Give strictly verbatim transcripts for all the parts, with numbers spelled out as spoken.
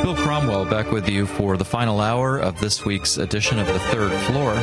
Bill Cromwell back with you for the final hour of this week's edition of The Third Floor.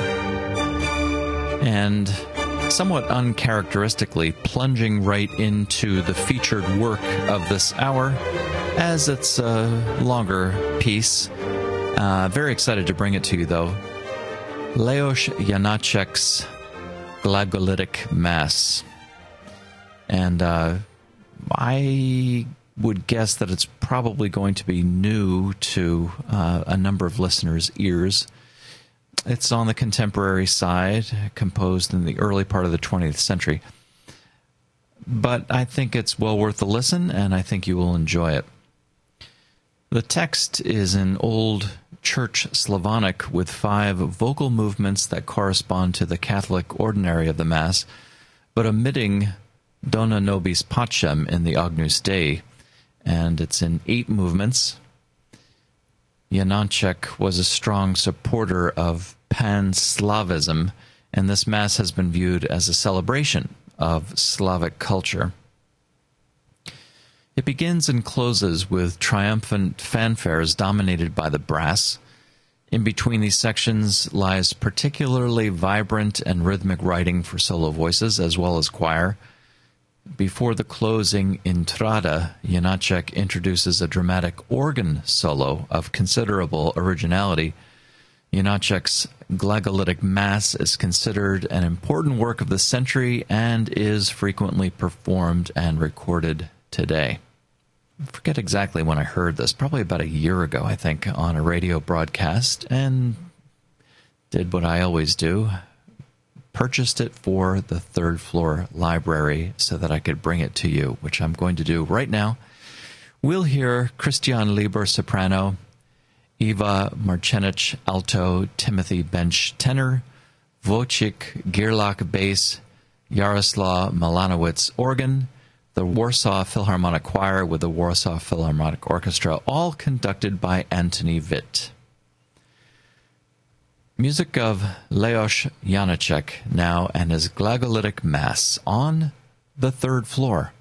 And somewhat uncharacteristically, plunging right into the featured work of this hour, as it's a longer piece. Uh, very excited to bring it to you, though. Leos Janáček's Glagolitic Mass. And uh, I would guess that it's probably going to be new to uh, a number of listeners' ears. It's on the contemporary side, composed in the early part of the twentieth century. But I think it's well worth a listen, and I think you will enjoy it. The text is in Old Church Slavonic with five vocal movements that correspond to the Catholic ordinary of the Mass, but omitting Dona Nobis Pacem in the Agnus Dei, and it's in eight movements. Janáček was a strong supporter of Pan-Slavism, and this Mass has been viewed as a celebration of Slavic culture. It begins and closes with triumphant fanfares dominated by the brass. In between these sections lies particularly vibrant and rhythmic writing for solo voices as well as choir. Before the closing Entrada, Janáček introduces a dramatic organ solo of considerable originality. Janáček's Glagolitic Mass is considered an important work of the century and is frequently performed and recorded today. I forget exactly when I heard this, probably about a year ago, I think, on a radio broadcast, and did what I always do. Purchased it for the Third Floor Library so that I could bring it to you, which I'm going to do right now. We'll hear Christian Lieber soprano, Eva Marcenic alto, Timothy Bench tenor, Wojciech Gierlach bass, Jaroslaw Milanowicz organ, the Warsaw Philharmonic Choir with the Warsaw Philharmonic Orchestra, all conducted by Antoni Witt. Music of Leos Janáček now, and his Glagolitic Mass on the Third Floor.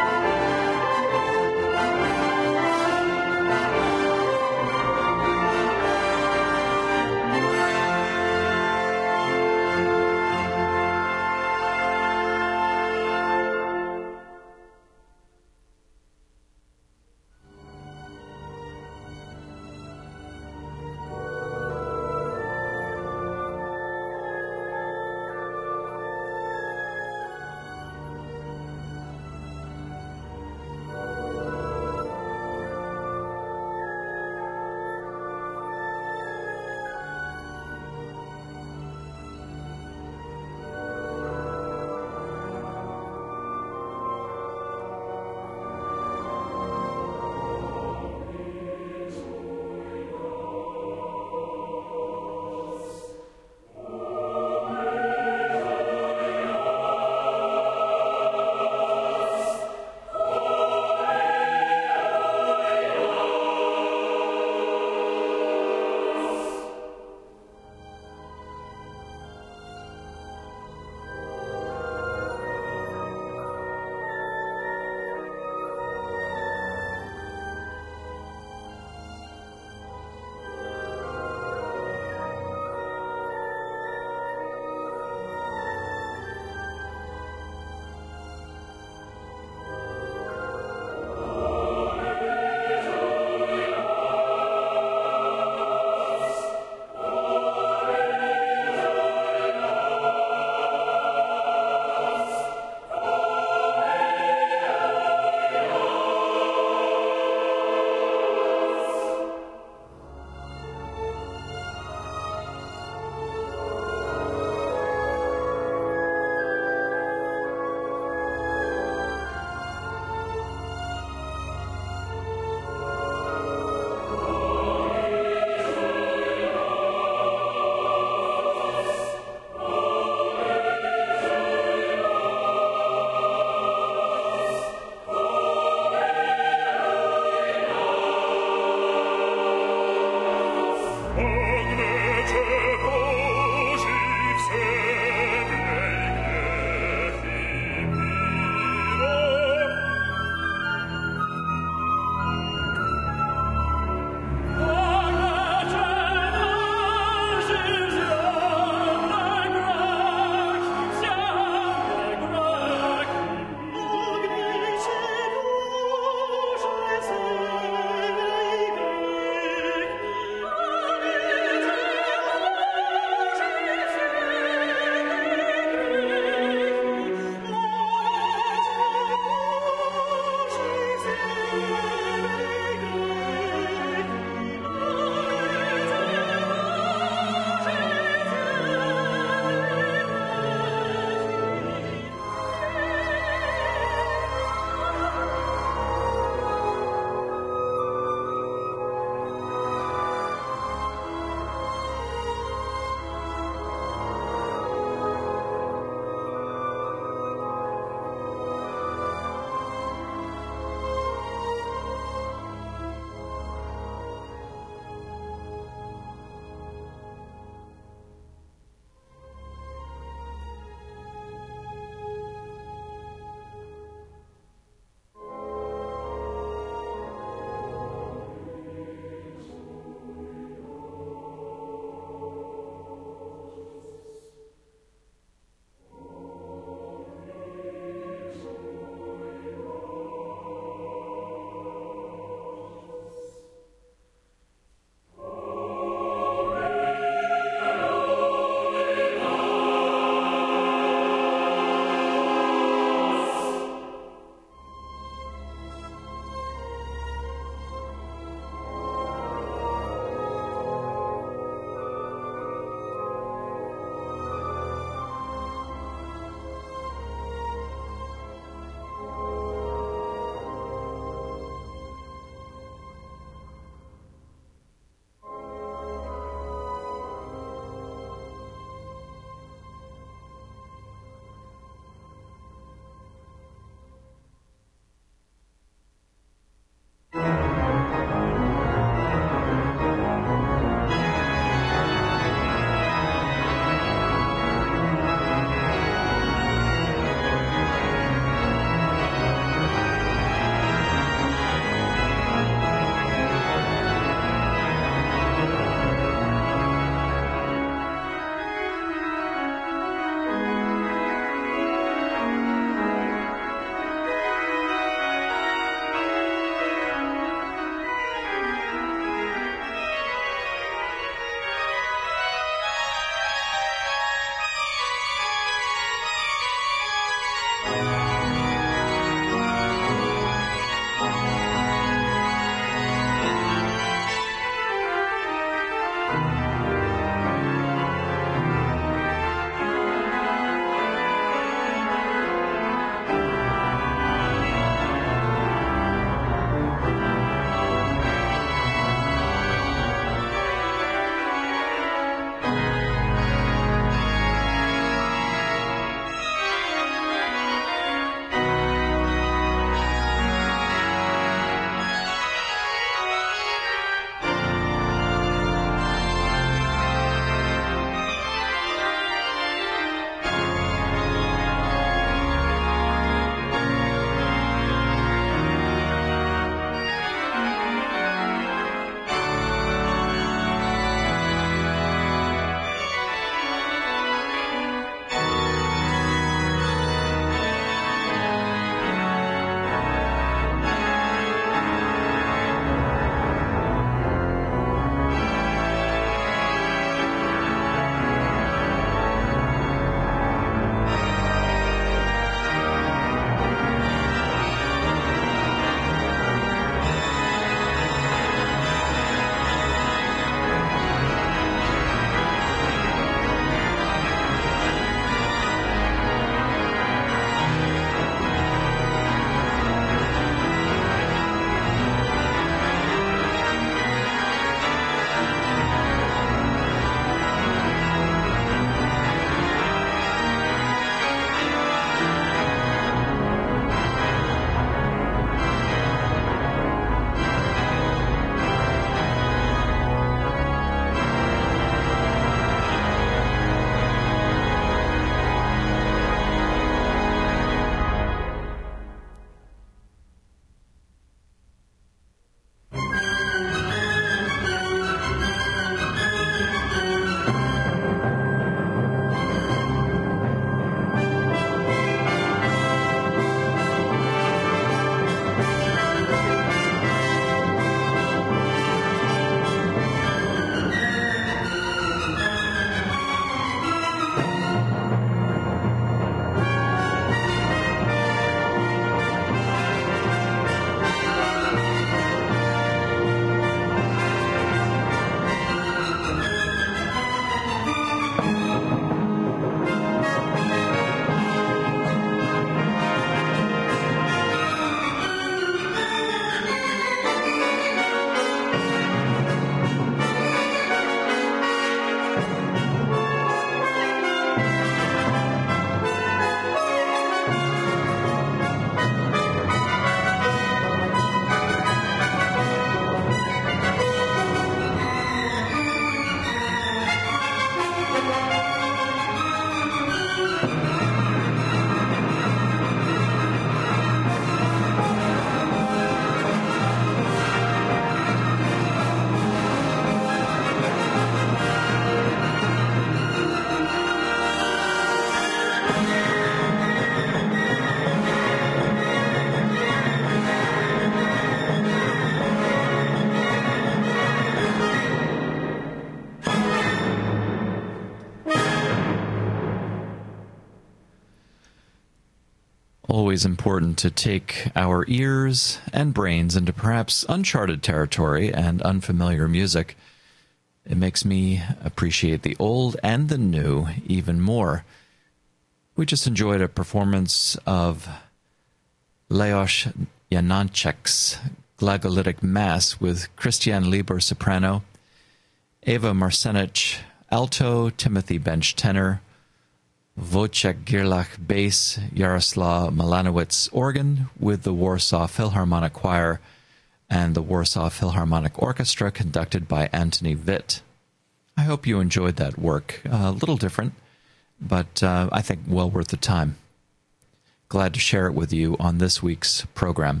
Always important to take our ears and brains into perhaps uncharted territory and unfamiliar music. It makes me appreciate the old and the new even more. We just enjoyed a performance of Leos Janáček's Glagolitic Mass with Christian Lieber soprano, Eva Marcenich alto, Timothy Bench tenor, Wojciech Gerlach bass, Jaroslaw Milanowicz organ, with the Warsaw Philharmonic Choir and the Warsaw Philharmonic Orchestra conducted by Antony Witt. I hope you enjoyed that work. A little different, but uh, I think well worth the time. Glad to share it with you on this week's program.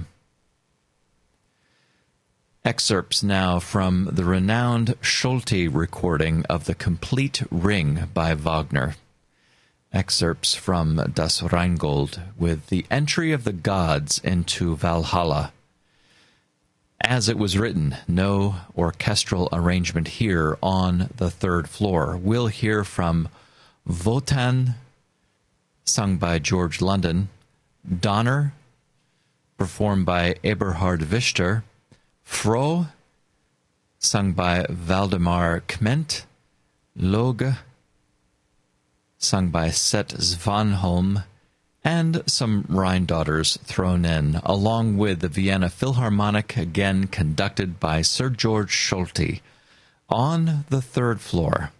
Excerpts now from the renowned Schulte recording of The Complete Ring by Wagner. Excerpts from Das Rheingold with the entry of the gods into Valhalla. As it was written, no orchestral arrangement here on the third floor. We'll hear from Wotan, sung by George London, Donner, performed by Eberhard Wischter, Froh, sung by Valdemar Kment, Loge, sung by Set Svanholm, and some Rhine Daughters thrown in, along with the Vienna Philharmonic, again conducted by Sir George Schulte, on the third floor.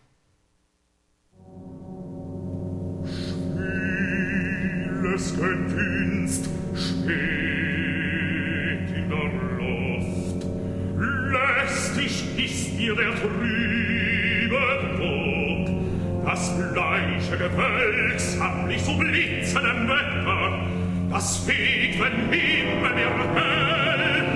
Künst schwebt in der Luft, lästig ist mir der trübe Druck, das bleiche Gewölk sammlich so blitzen im Wetter, das weht, wenn Himmel mir hell.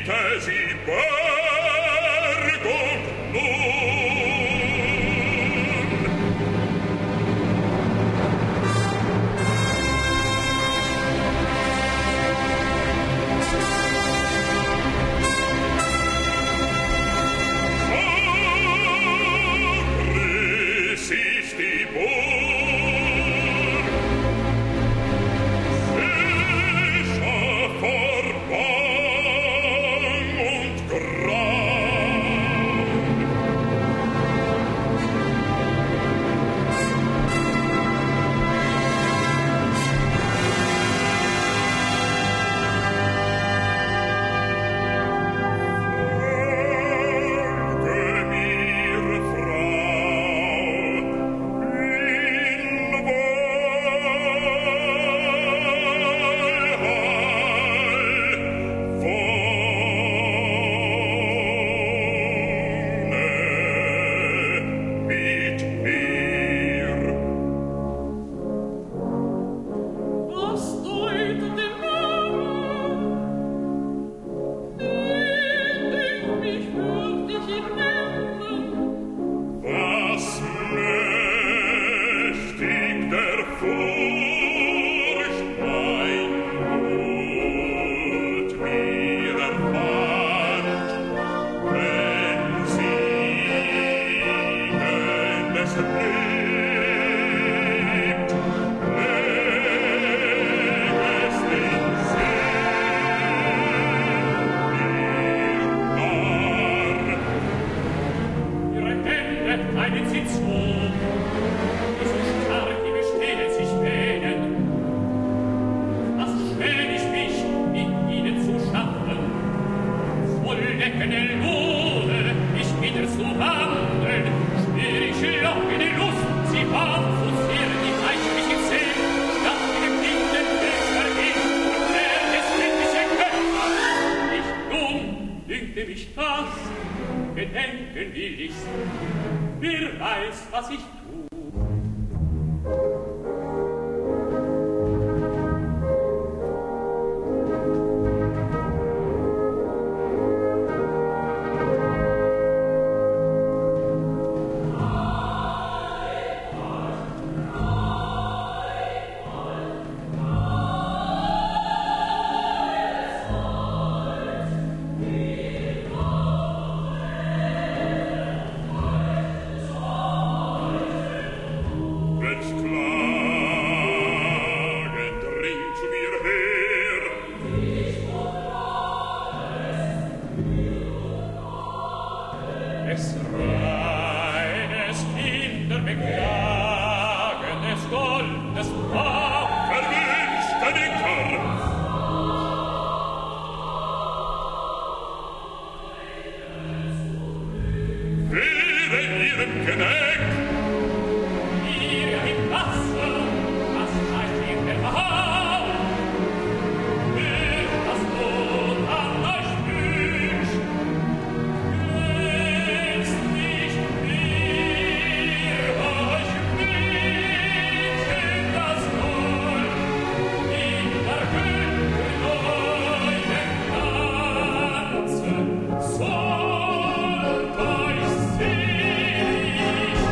Sollt euch selig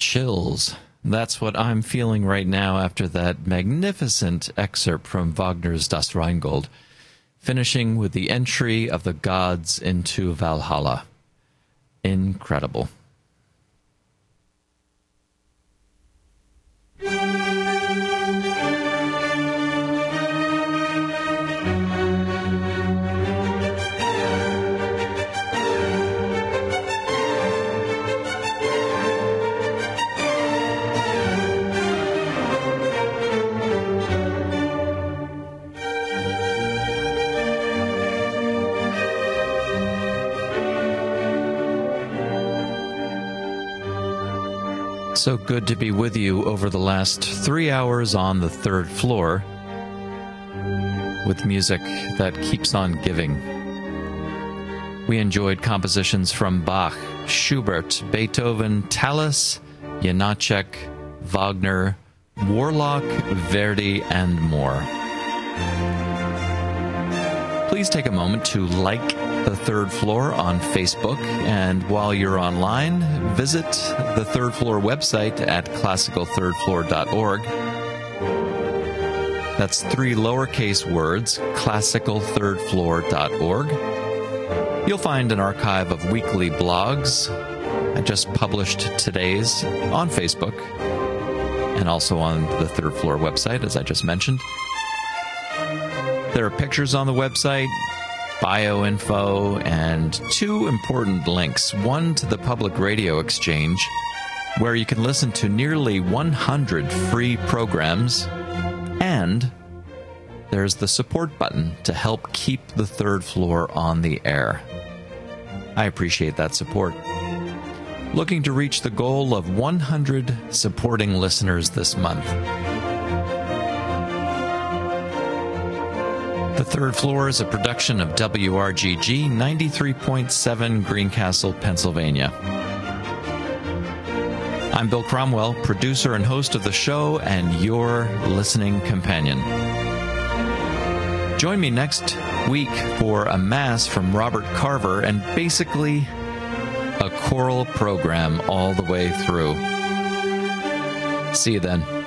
chills. That's what I'm feeling right now after that magnificent excerpt from Wagner's Das Rheingold, finishing with the entry of the gods into Valhalla. Incredible. So good to be with you over the last three hours on the third floor with music that keeps on giving. We enjoyed compositions from Bach, Schubert, Beethoven, Tallis, Janacek, Wagner, Warlock, Verdi, and more. Please take a moment to like The Third Floor on Facebook, and while you're online, visit the Third Floor website at classical third floor dot org. That's three lowercase words, classical third floor dot org. You'll find an archive of weekly blogs. I just published today's on Facebook and also on the Third Floor website, as I just mentioned. There are pictures on the website, bio info, and two important links. One to the Public Radio Exchange, where you can listen to nearly one hundred free programs, and there's the support button to help keep the Third Floor on the air. I appreciate that support. Looking to reach the goal of one hundred supporting listeners this month. The Third Floor is a production of W R G G ninety-three point seven Greencastle, Pennsylvania. I'm Bill Cromwell, producer and host of the show and your listening companion. Join me next week for a Mass from Robert Carver and basically a choral program all the way through. See you then.